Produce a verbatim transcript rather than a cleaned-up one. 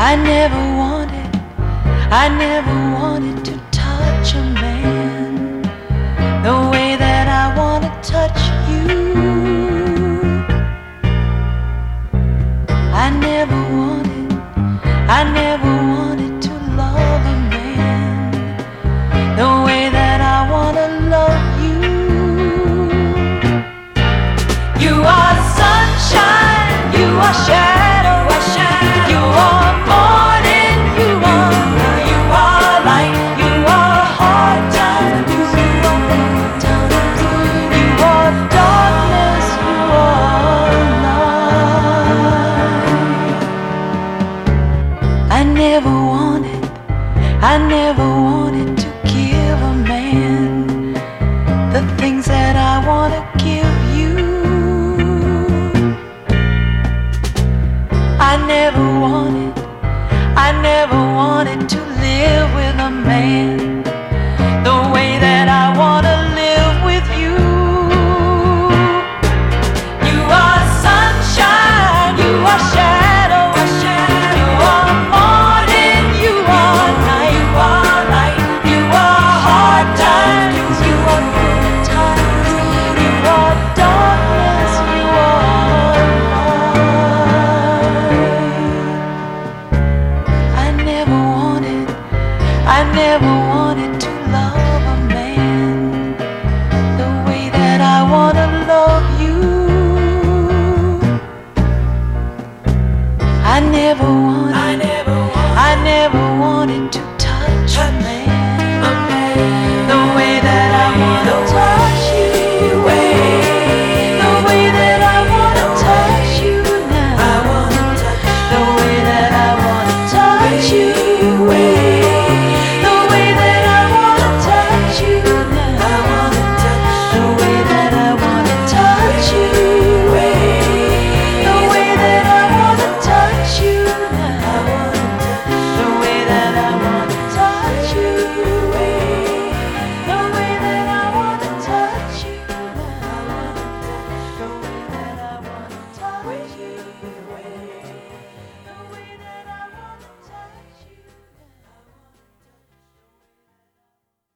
I never wanted, I never wanted to touch a man the way that I want to touch you. I never wanted, I never wanted to love a man the way that I want to love you. You are sunshine, you are shadow, you are morning, you are, you are light, you are hard time, you are time, you are darkness, you are light. I never wanted, I never wanted to give a man the things that I want to give you. I never wanted, I never wanted to live with a man the way that I want to live with you. You are sunshine, you are shadow, you are morning, you are night, you are light, you are hard times, you are good times, you are darkness, you are light. I never wanted, I never wanted to love a man the way that I want to love you. I never wanted, I never wanted, I never wanted to touch a man, a man the way that I want to touch you, the way that I want to touch you now, I want to touch the way that I want to touch you.